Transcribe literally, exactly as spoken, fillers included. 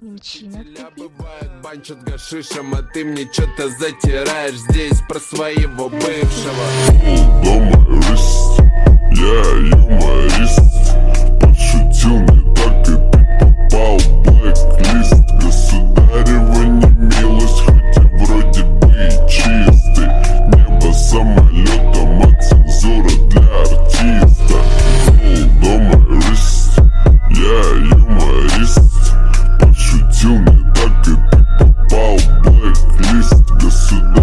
Немчина тупит. Банчат гашишем, а ты мне что-то затираешь здесь про своего бывшего. Юморист, я юморист. Пошутил не так, и ты попал в блэк-лист. Государева немилость, хотя вроде бы и чистый. Небо самолетом, а цензура для артиста. Юморист, я юморист. Пошутил не так, и ты попал в блэк-лист. Государь